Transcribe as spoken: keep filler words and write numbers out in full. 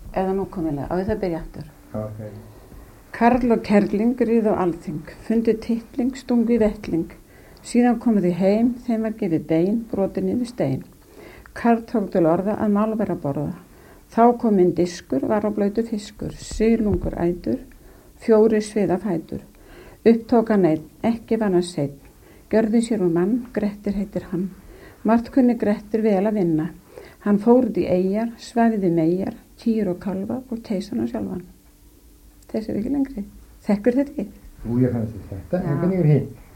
eða nú komilega, á þetta byrja aftur. Okay. Karl og kerling riðu á alþing, fundu titling, stungu í vettling. Síðan komu því heim, þeim var gefið bein, brotin yfir stein. Karl tók til orða að málvera borða. Þá kom inn diskur, var á blautu fiskur, silungur ætur, fjóri sviða fætur. Upptók hann einn, ekki var hann seinn. Gjörði sér úr mann, Grettir heitir hann. Margt kunni Grettir vel að vinna. Hann fór út í eyjar, svæfiði meyjar, kýr og kalfa og teisana sjálfan. Þessi er ekki lengri. Þekkur þetta ekki? Ú, ég fannst þetta, en hvernig er hinn?